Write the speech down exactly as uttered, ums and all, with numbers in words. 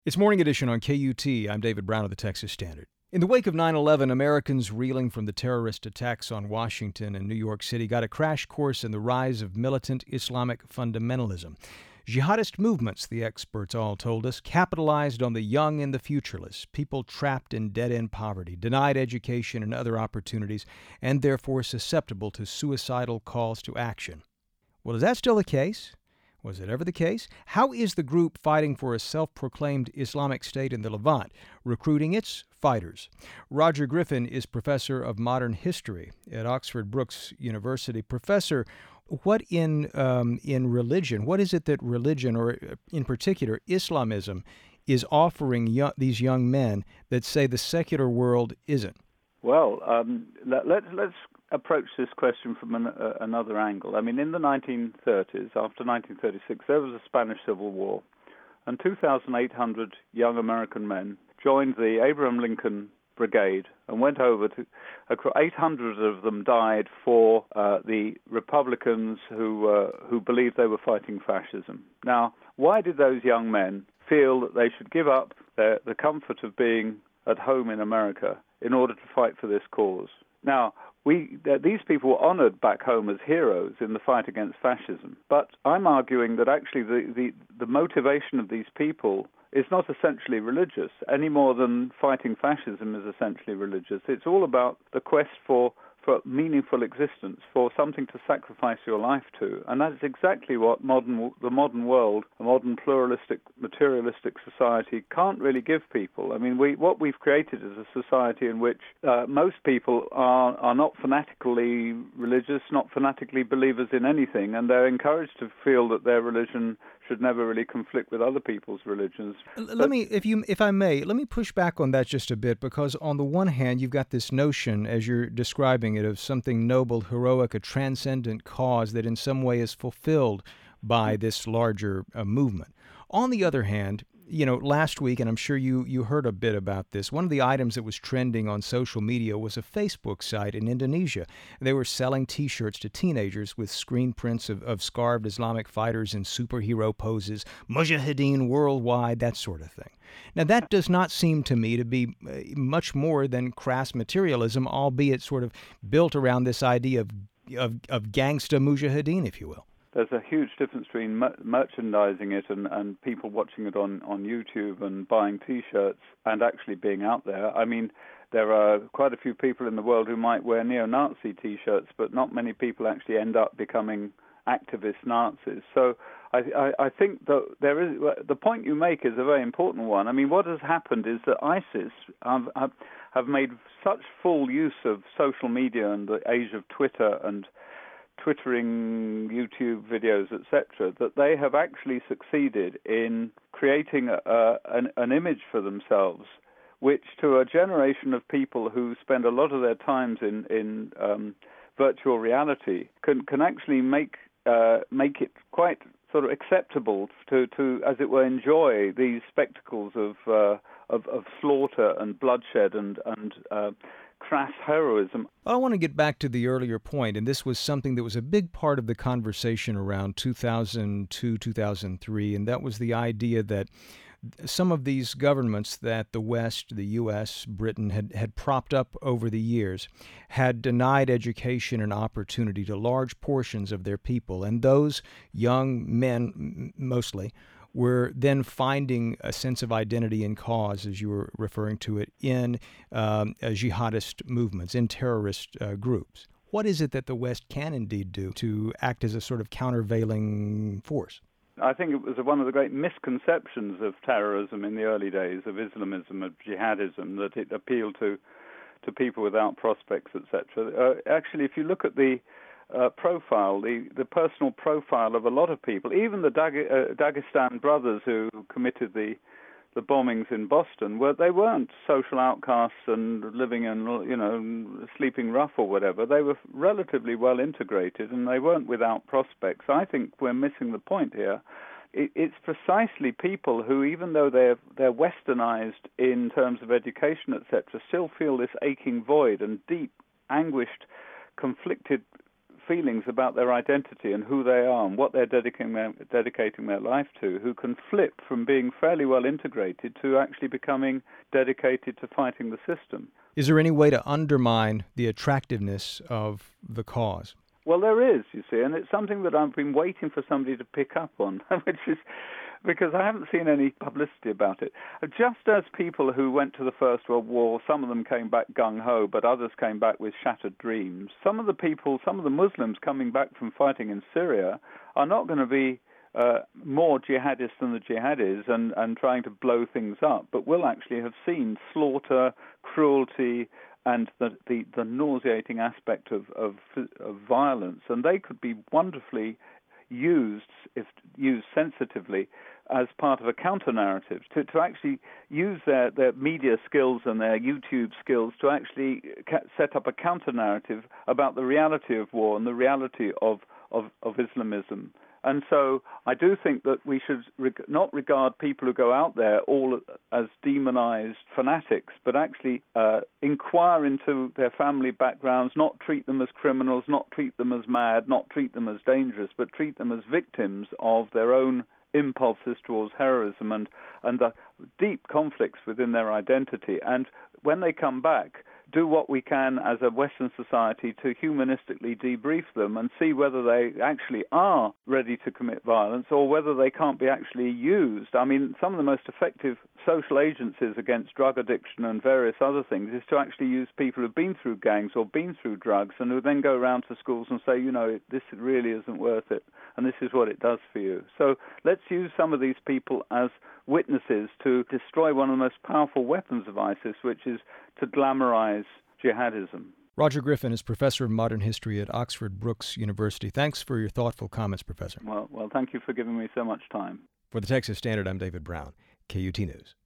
It's Morning Edition on K U T. I'm David Brown of the Texas Standard. In the wake of nine eleven, Americans reeling from the terrorist attacks on Washington and New York City got a crash course in the rise of militant Islamic fundamentalism. Jihadist movements, the experts all told us, capitalized on the young and the futureless, people trapped in dead-end poverty, denied education and other opportunities, and therefore susceptible to suicidal calls to action. Well, is that still the case? Was it ever the case? How is the group fighting for a self-proclaimed Islamic State in the Levant recruiting its fighters? Roger Griffin is professor of modern history at Oxford Brookes University. Professor, what in um, in religion, what is it that religion, or in particular Islamism, is offering young, these young men that say the secular world isn't? Well, um, let, let, let's approach this question from an, uh, another angle. I mean, in the nineteen thirties, after nineteen thirty-six, there was a Spanish Civil War, and two thousand eight hundred young American men joined the Abraham Lincoln Brigade and went over to, eight hundred of them died for uh, the Republicans who, uh, who believed they were fighting fascism. Now, why did those young men feel that they should give up their, the comfort of being at home in America in order to fight for this cause? Now, we, uh, these people were honored back home as heroes in the fight against fascism. But I'm arguing that actually the, the, the motivation of these people is not essentially religious, any more than fighting fascism is essentially religious. It's all about the quest for for meaningful existence, for something to sacrifice your life to. And that's exactly what modern the modern world, a modern pluralistic, materialistic society can't really give people. I mean, we what we've created is a society in which uh, most people are, are not fanatically religious, not fanatically believers in anything, and they're encouraged to feel that their religion should never really conflict with other people's religions. Let but, me, if you, if I may, let me push back on that just a bit, because on the one hand, you've got this notion, as you're describing it, of something noble, heroic, a transcendent cause that in some way is fulfilled by this larger uh, movement. On the other hand, you know, last week, and I'm sure you, you heard a bit about this, one of the items that was trending on social media was a Facebook site in Indonesia. They were selling T-shirts to teenagers with screen prints of, of scarved Islamic fighters in superhero poses, Mujahideen worldwide, that sort of thing. Now, that does not seem to me to be much more than crass materialism, albeit sort of built around this idea of, of, of gangsta Mujahideen, if you will. There's a huge difference between mer- merchandising it and, and people watching it on, on YouTube and buying T-shirts and actually being out there. I mean, there are quite a few people in the world who might wear neo-Nazi T-shirts, but not many people actually end up becoming activist Nazis. So I, I, I think that there is the point you make is a very important one. I mean, what has happened is that ISIS have, have, have made such full use of social media and the age of Twitter and Twittering, YouTube videos, et cetera, that they have actually succeeded in creating a, a, an, an image for themselves, which to a generation of people who spend a lot of their times in, in um, virtual reality can, can actually make uh, make it quite sort of acceptable to, to, as it were, enjoy these spectacles of uh, of, of slaughter and bloodshed and and uh, crass heroism. I want to get back to the earlier point, and this was something that was a big part of the conversation around two thousand two, two thousand three, and that was the idea that some of these governments that the West, the U S, Britain, had, had propped up over the years had denied education and opportunity to large portions of their people, and those young men, mostly, were then finding a sense of identity and cause, as you were referring to it, in um, uh, jihadist movements, in terrorist uh, groups. What is it that the West can indeed do to act as a sort of countervailing force? I think it was one of the great misconceptions of terrorism in the early days, of Islamism, of jihadism, that it appealed to, to people without prospects, et cetera. Uh, actually, if you look at the Uh, profile, the, the personal profile of a lot of people, even the Dag- uh, Dagestan brothers who committed the the bombings in Boston, were they weren't social outcasts and living in, you know, sleeping rough or whatever. They were relatively well integrated and they weren't without prospects. I think we're missing the point here. It, it's precisely people who, even though they're they're westernized in terms of education, et cetera, still feel this aching void and deep, anguished, conflicted feelings about their identity and who they are and what they're dedicating their, dedicating their life to, who can flip from being fairly well integrated to actually becoming dedicated to fighting the system. Is there any way to undermine the attractiveness of the cause? Well, there is, you see, and it's something that I've been waiting for somebody to pick up on, which is because I haven't seen any publicity about it. Just as people who went to the First World War, some of them came back gung-ho, but others came back with shattered dreams. Some of the people, some of the Muslims coming back from fighting in Syria are not going to be uh, more jihadists than the jihadis and, and trying to blow things up, but will actually have seen slaughter, cruelty, and the, the, the nauseating aspect of, of, of violence. And they could be wonderfully used, if used sensitively, as part of a counter-narrative, to, to actually use their, their media skills and their YouTube skills to actually ca- set up a counter-narrative about the reality of war and the reality of, of, of Islamism. And so I do think that we should reg- not regard people who go out there all as demonized fanatics, but actually uh, inquire into their family backgrounds, not treat them as criminals, not treat them as mad, not treat them as dangerous, but treat them as victims of their own impulses towards heroism and, and the deep conflicts within their identity. And when they come back, do what we can as a Western society to humanistically debrief them and see whether they actually are ready to commit violence or whether they can't be actually used. I mean, some of the most effective social agencies against drug addiction and various other things is to actually use people who've been through gangs or been through drugs and who then go around to schools and say, you know, this really isn't worth it and this is what it does for you. So let's use some of these people as witnesses to destroy one of the most powerful weapons of ISIS, which is to glamorize jihadism. Roger Griffin is professor of modern history at Oxford Brookes University. Thanks for your thoughtful comments, Professor. Well, well, thank you for giving me so much time. For the Texas Standard, I'm David Brown, K U T News.